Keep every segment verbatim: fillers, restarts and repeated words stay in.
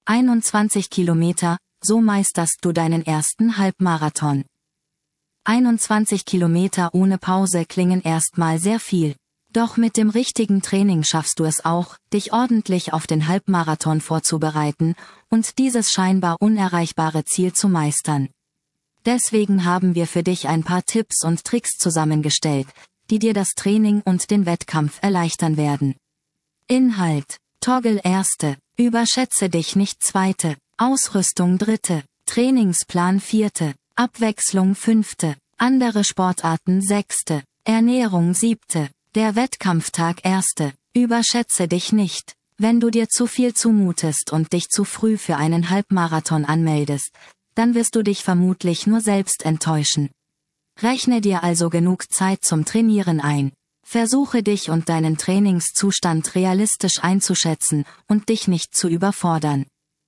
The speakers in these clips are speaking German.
einundzwanzig Kilometer, so meisterst du deinen ersten Halbmarathon. einundzwanzig Kilometer ohne Pause klingen erstmal sehr viel. Doch mit dem richtigen Training schaffst du es auch, dich ordentlich auf den Halbmarathon vorzubereiten und dieses scheinbar unerreichbare Ziel zu meistern. Deswegen haben wir für dich ein paar Tipps und Tricks zusammengestellt, die dir das Training und den Wettkampf erleichtern werden. Inhalt: Toggle erste, überschätze dich nicht zweite, Ausrüstung dritte, Trainingsplan vierte, Abwechslung fünfte, andere Sportarten sechste, Ernährung siebte, der Wettkampftag erste, überschätze dich nicht. Wenn du dir zu viel zumutest und dich zu früh für einen Halbmarathon anmeldest, dann wirst du dich vermutlich nur selbst enttäuschen. Rechne dir also genug Zeit zum Trainieren ein. Versuche dich und deinen Trainingszustand realistisch einzuschätzen und dich nicht zu überfordern.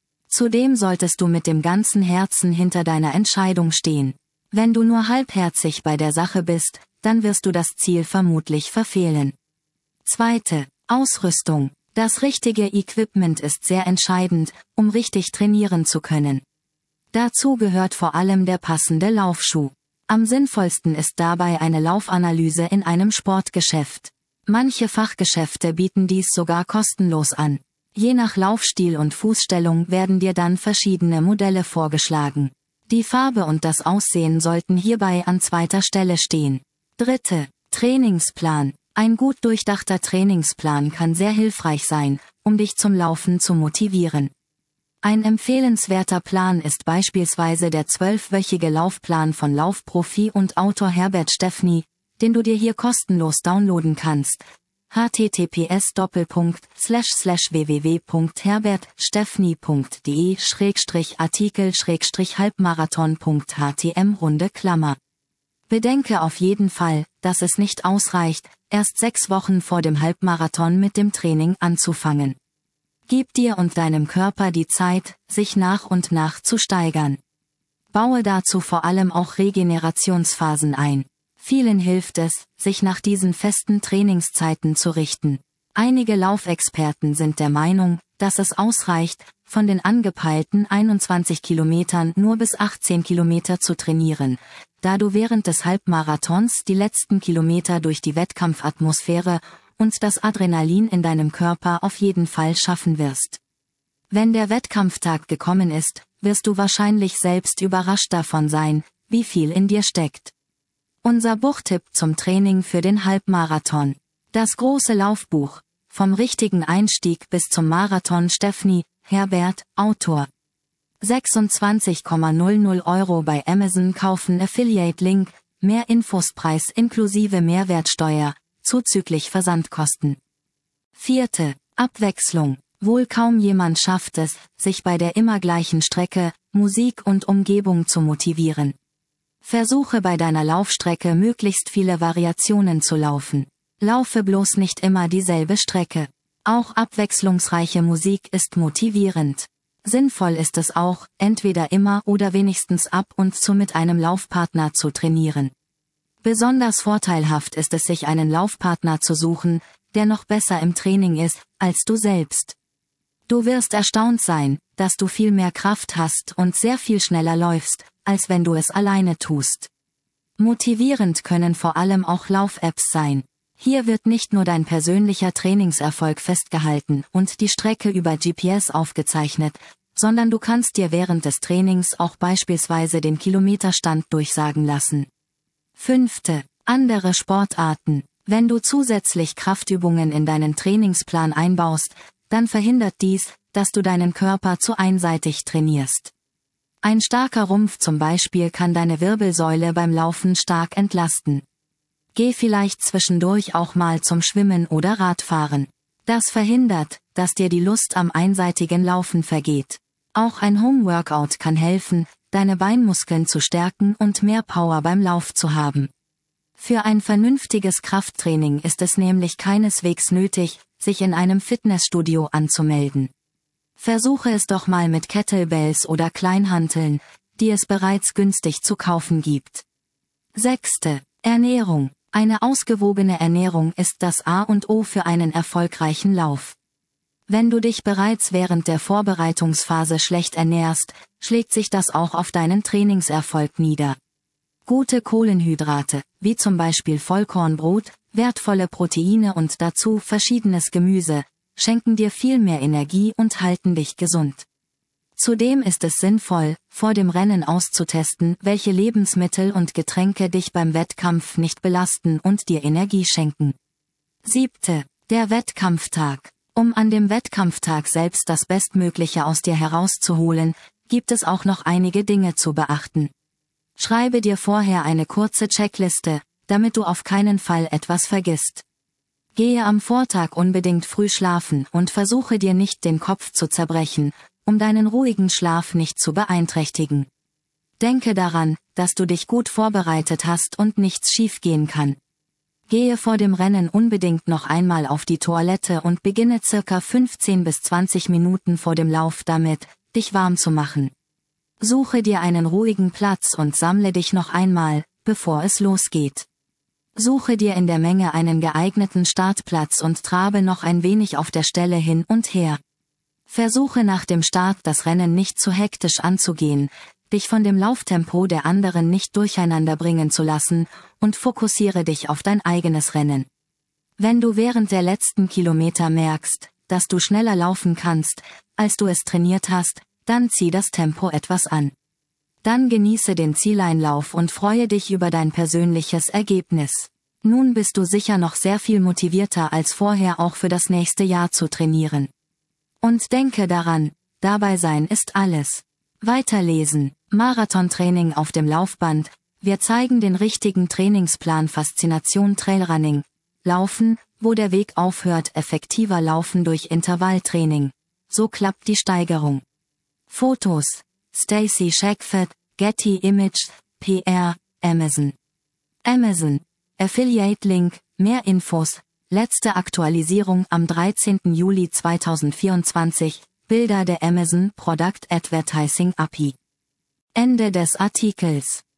Zudem solltest du mit dem ganzen Herzen hinter deiner Entscheidung stehen. Wenn du nur halbherzig bei der Sache bist, dann wirst du das Ziel vermutlich verfehlen. Zweite, Ausrüstung. Das richtige Equipment ist sehr entscheidend, um richtig trainieren zu können. Dazu gehört vor allem der passende Laufschuh. Am sinnvollsten ist dabei eine Laufanalyse in einem Sportgeschäft. Manche Fachgeschäfte bieten dies sogar kostenlos an. Je nach Laufstil und Fußstellung werden dir dann verschiedene Modelle vorgeschlagen. Die Farbe und das Aussehen sollten hierbei an zweiter Stelle stehen. Dritte, Trainingsplan. Ein gut durchdachter Trainingsplan kann sehr hilfreich sein, um dich zum Laufen zu motivieren. Ein empfehlenswerter Plan ist beispielsweise der zwölfwöchige Laufplan von Laufprofi und Autor Herbert Steffny, den du dir hier kostenlos downloaden kannst. h t t p s Doppelpunkt Slash Slash w w w Punkt herbert steffny Punkt d e Schrägstrich Artikel Schrägstrich Halbmarathon Punkt h t m Runde Klammer. Bedenke auf jeden Fall, dass es nicht ausreicht, erst sechs Wochen vor dem Halbmarathon mit dem Training anzufangen. Gib dir und deinem Körper die Zeit, sich nach und nach zu steigern. Baue dazu vor allem auch Regenerationsphasen ein. Vielen hilft es, sich nach diesen festen Trainingszeiten zu richten. Einige Laufexperten sind der Meinung, dass es ausreicht, von den angepeilten einundzwanzig Kilometern nur bis achtzehn Kilometer zu trainieren, da du während des Halbmarathons die letzten Kilometer durch die Wettkampfatmosphäre und das Adrenalin in deinem Körper auf jeden Fall schaffen wirst. Wenn der Wettkampftag gekommen ist, wirst du wahrscheinlich selbst überrascht davon sein, wie viel in dir steckt. Unser Buchtipp zum Training für den Halbmarathon. Das große Laufbuch. Vom richtigen Einstieg bis zum Marathon Steffny, Herbert, Autor. sechsundzwanzig Komma null null Euro bei Amazon kaufen. Affiliate-Link. Mehr Infos. Preis inklusive Mehrwertsteuer, zuzüglich Versandkosten. Vierte, Abwechslung. Wohl kaum jemand schafft es, sich bei der immer gleichen Strecke, Musik und Umgebung zu motivieren. Versuche bei deiner Laufstrecke möglichst viele Variationen zu laufen. Laufe bloß nicht immer dieselbe Strecke. Auch abwechslungsreiche Musik ist motivierend. Sinnvoll ist es auch, entweder immer oder wenigstens ab und zu mit einem Laufpartner zu trainieren. Besonders vorteilhaft ist es, sich einen Laufpartner zu suchen, der noch besser im Training ist, als du selbst. Du wirst erstaunt sein, dass du viel mehr Kraft hast und sehr viel schneller läufst, als wenn du es alleine tust. Motivierend können vor allem auch Lauf-Apps sein. Hier wird nicht nur dein persönlicher Trainingserfolg festgehalten und die Strecke über G P S aufgezeichnet, sondern du kannst dir während des Trainings auch beispielsweise den Kilometerstand durchsagen lassen. Fünfte, andere Sportarten. Wenn du zusätzlich Kraftübungen in deinen Trainingsplan einbaust, dann verhindert dies, dass du deinen Körper zu einseitig trainierst. Ein starker Rumpf zum Beispiel kann deine Wirbelsäule beim Laufen stark entlasten. Geh vielleicht zwischendurch auch mal zum Schwimmen oder Radfahren. Das verhindert, dass dir die Lust am einseitigen Laufen vergeht. Auch ein Homeworkout kann helfen, deine Beinmuskeln zu stärken und mehr Power beim Lauf zu haben. Für ein vernünftiges Krafttraining ist es nämlich keineswegs nötig, sich in einem Fitnessstudio anzumelden. Versuche es doch mal mit Kettlebells oder Kleinhanteln, die es bereits günstig zu kaufen gibt. Sechste, Ernährung. Eine ausgewogene Ernährung ist das A und O für einen erfolgreichen Lauf. Wenn du dich bereits während der Vorbereitungsphase schlecht ernährst, schlägt sich das auch auf deinen Trainingserfolg nieder. Gute Kohlenhydrate, wie zum Beispiel Vollkornbrot, wertvolle Proteine und dazu verschiedenes Gemüse, schenken dir viel mehr Energie und halten dich gesund. Zudem ist es sinnvoll, vor dem Rennen auszutesten, welche Lebensmittel und Getränke dich beim Wettkampf nicht belasten und dir Energie schenken. Siebte. Der Wettkampftag. Um an dem Wettkampftag selbst das Bestmögliche aus dir herauszuholen, gibt es auch noch einige Dinge zu beachten. Schreibe dir vorher eine kurze Checkliste, damit du auf keinen Fall etwas vergisst. Gehe am Vortag unbedingt früh schlafen und versuche dir nicht den Kopf zu zerbrechen, um deinen ruhigen Schlaf nicht zu beeinträchtigen. Denke daran, dass du dich gut vorbereitet hast und nichts schiefgehen kann. Gehe vor dem Rennen unbedingt noch einmal auf die Toilette und beginne circa fünfzehn bis zwanzig Minuten vor dem Lauf damit, dich warm zu machen. Suche dir einen ruhigen Platz und sammle dich noch einmal, bevor es losgeht. Suche dir in der Menge einen geeigneten Startplatz und trabe noch ein wenig auf der Stelle hin und her. Versuche nach dem Start das Rennen nicht zu hektisch anzugehen, dich von dem Lauftempo der anderen nicht durcheinander bringen zu lassen, und fokussiere dich auf dein eigenes Rennen. Wenn du während der letzten Kilometer merkst, dass du schneller laufen kannst, als du es trainiert hast, dann zieh das Tempo etwas an. Dann genieße den Zieleinlauf und freue dich über dein persönliches Ergebnis. Nun bist du sicher noch sehr viel motivierter als vorher auch für das nächste Jahr zu trainieren. Und denke daran, dabei sein ist alles. Weiterlesen. Marathontraining auf dem Laufband. Wir zeigen den richtigen Trainingsplan. Faszination Trailrunning. Laufen, wo der Weg aufhört. Effektiver Laufen durch Intervalltraining. So klappt die Steigerung. Fotos. Stacy Shackford, Getty Images, P R, Amazon. Amazon. Affiliate Link. Mehr Infos. Letzte Aktualisierung am dreizehnten Juli zweitausendvierundzwanzig. Bilder der Amazon Product Advertising A P I. Ende des Artikels.